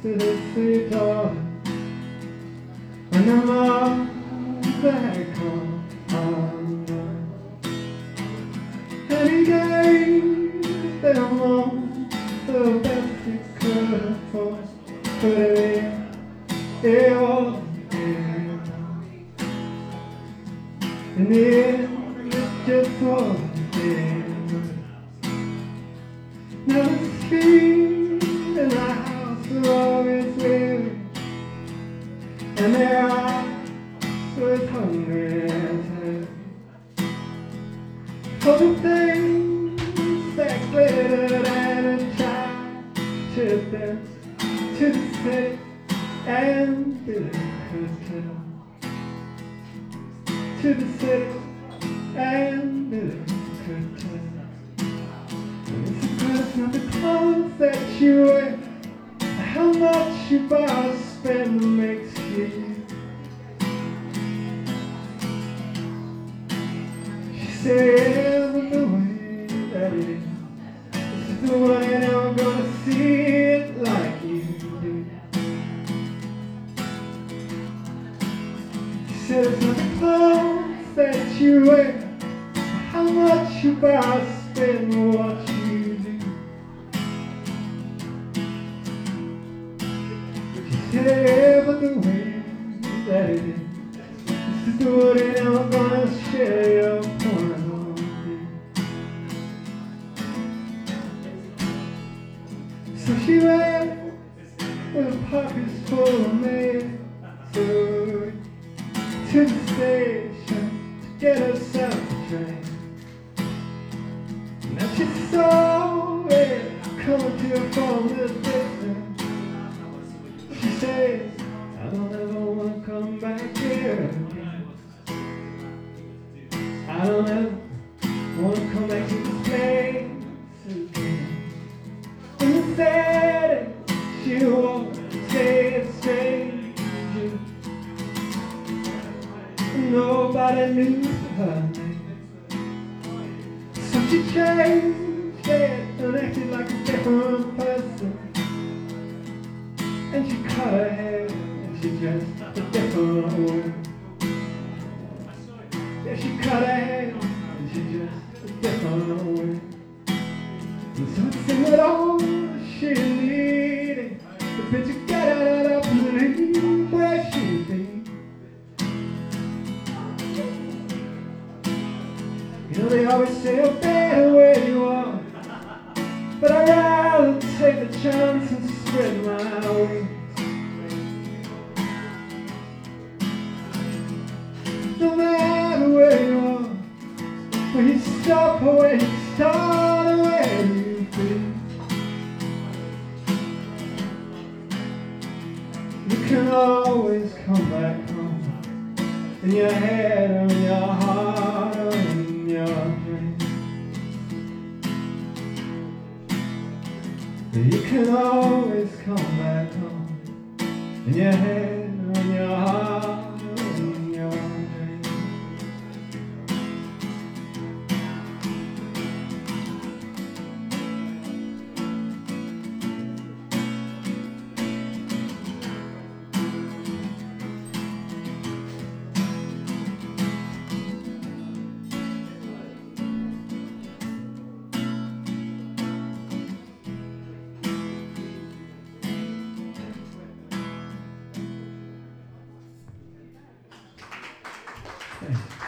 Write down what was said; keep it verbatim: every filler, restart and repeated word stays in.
to the sea door, and I'm all back home. And he gave them all the best he could afford, but it, it all came out. In the end, it just all came out. Now the street and the house are always weary, and their eyes were hungry as hell. For the things that glittered and a child to dance to the city and Billy could tell. To the city and Billy could tell. It's not the clothes that you wear, how much you buy or spend makes you. She said, "But the way that it is, this is the way that I'm gonna see it like you do." She said, "It's not the clothes that you wear, how much you buy or spend what you do." She said, "But the way that it is, this is the way that I'm gonna share your point of view." So she went with her pockets full of mail to, to the station to get herself a train. Now she saw it coming to her from the distance. She says, "I don't ever want to come back here again. I don't ever want to come back to this place again." In the city, she won't say a stranger. Nobody knew her name. So she changed it and acted like a different person. And she cut her hair and she dressed a different way. Yeah, she cut her hair and she dressed a different way. And so it's in it all she needed, the picture got out of the leave where she be. You know they always say a better where you are, but I'd rather take the chance and spread my wings. No matter where you are, when you stop or when you start or where you be, you can always come back home, in your head or in your heart or in your dreams. You can always come back home, in your head or in your heart or in your dreams. Thanks.